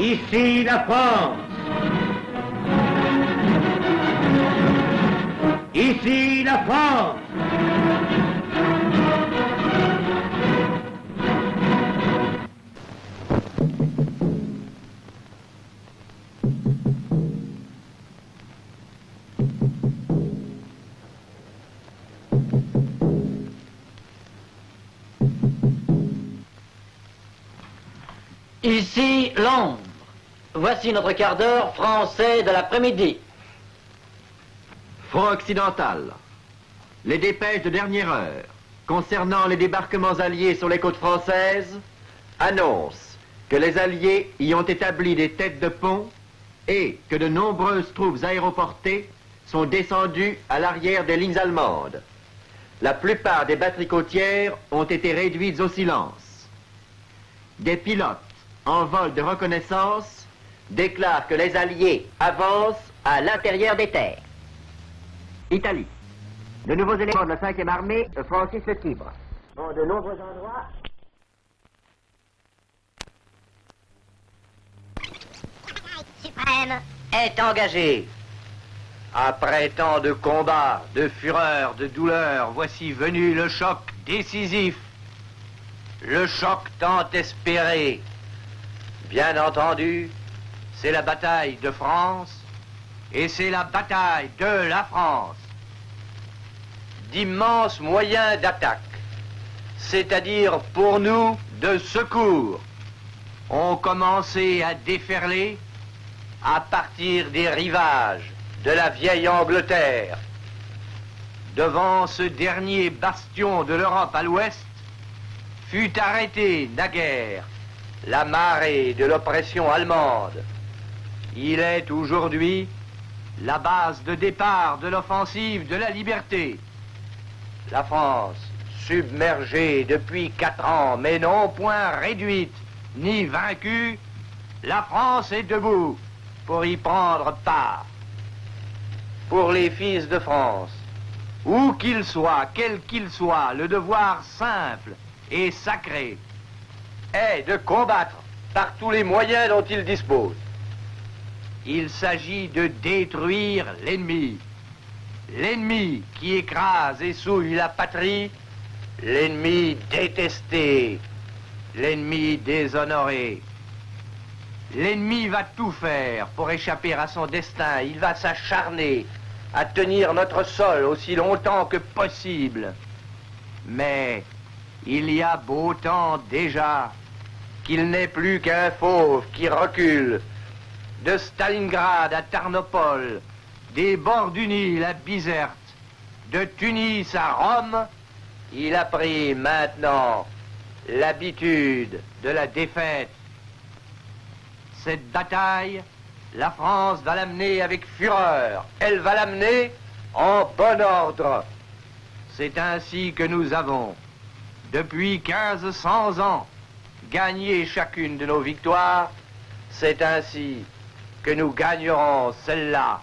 Ici la France. Ici la France. Ici Londres. Voici notre quart d'heure français de l'après-midi. Front occidental. Les dépêches de dernière heure concernant les débarquements alliés sur les côtes françaises annoncent que les Alliés y ont établi des têtes de pont et que de nombreuses troupes aéroportées sont descendues à l'arrière des lignes allemandes. La plupart des batteries côtières ont été réduites au silence. Des pilotes en vol de reconnaissance déclarent que les Alliés avancent à l'intérieur des terres. Italie. De nouveaux éléments de la 5e armée franchissent le Tibre. En de nombreux endroits... Suprême est engagé. Après tant de combats, de fureur, de douleur, voici venu le choc décisif. Le choc tant espéré. Bien entendu, c'est la bataille de France et c'est la bataille de la France. D'immenses moyens d'attaque, c'est-à-dire pour nous de secours, ont commencé à déferler à partir des rivages de la vieille Angleterre. Devant ce dernier bastion de l'Europe à l'ouest, fut arrêtée naguère la marée de l'oppression allemande. Il est aujourd'hui la base de départ de l'offensive de la liberté. La France, submergée depuis 4 ans, mais non point réduite ni vaincue, la France est debout pour y prendre part. Pour les fils de France, où qu'ils soient, quel qu'il soit, le devoir simple et sacré est de combattre par tous les moyens dont ils disposent. Il s'agit de détruire l'ennemi. L'ennemi qui écrase et souille la patrie, l'ennemi détesté, l'ennemi déshonoré. L'ennemi va tout faire pour échapper à son destin. Il va s'acharner à tenir notre sol aussi longtemps que possible. Mais il y a beau temps déjà qu'il n'est plus qu'un fauve qui recule. De Stalingrad à Tarnopol, des bords du Nil à Bizerte, de Tunis à Rome, il a pris maintenant l'habitude de la défaite. Cette bataille, la France va l'amener avec fureur. Elle va l'amener en bon ordre. C'est ainsi que nous avons, depuis 1500 ans, gagné chacune de nos victoires. C'est ainsi que nous gagnerons celle-là.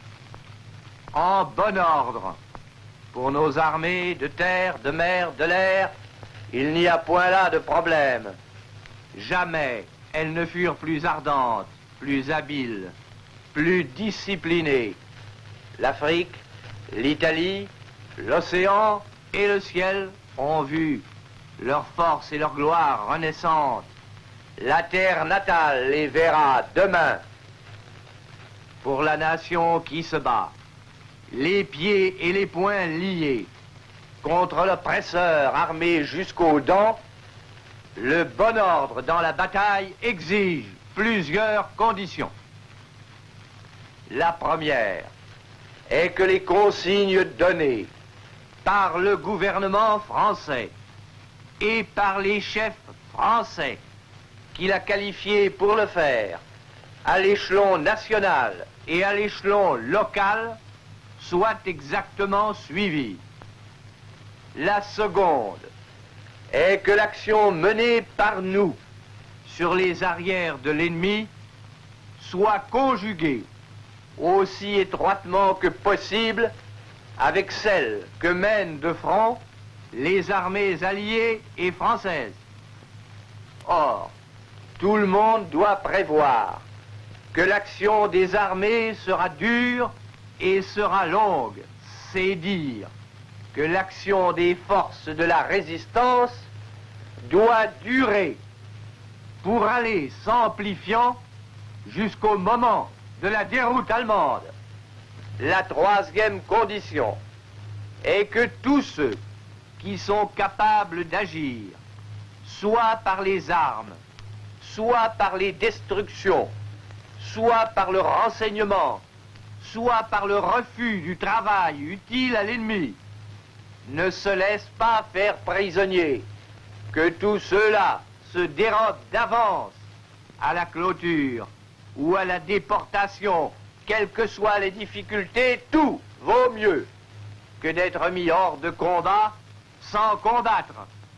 En bon ordre. Pour nos armées de terre, de mer, de l'air, il n'y a point là de problème. Jamais elles ne furent plus ardentes, plus habiles, plus disciplinées. L'Afrique, l'Italie, l'océan et le ciel ont vu leur force et leur gloire renaissantes. La terre natale les verra demain. Pour la nation qui se bat, les pieds et les poings liés, contre l'oppresseur armé jusqu'aux dents, le bon ordre dans la bataille exige plusieurs conditions. La première est que les consignes données par le gouvernement français et par les chefs français qu'il a qualifiés pour le faire à l'échelon national et à l'échelon local soient exactement suivies. La seconde est que l'action menée par nous sur les arrières de l'ennemi soit conjuguée aussi étroitement que possible avec celle que mènent de front les armées alliées et françaises. Or, tout le monde doit prévoir que l'action des armées sera dure et sera longue. C'est dire que l'action des forces de la résistance doit durer pour aller s'amplifiant jusqu'au moment de la déroute allemande. La troisième condition est que tous ceux qui sont capables d'agir, soit par les armes, soit par les destructions, soit par le renseignement, soit par le refus du travail utile à l'ennemi, ne se laissent pas faire prisonniers, que tous ceux-là se dérobent d'avance à la clôture ou à la déportation, quelles que soient les difficultés, tout vaut mieux que d'être mis hors de combat sans combattre.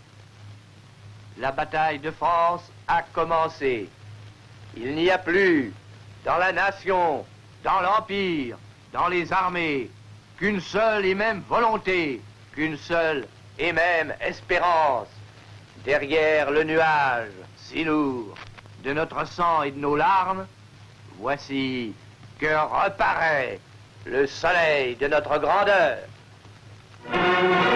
La bataille de France a commencé. Il n'y a plus dans la nation, dans l'Empire, dans les armées, qu'une seule et même volonté, qu'une seule et même espérance. Derrière le nuage si lourd de notre sang et de nos larmes, voici que reparaît le soleil de notre grandeur.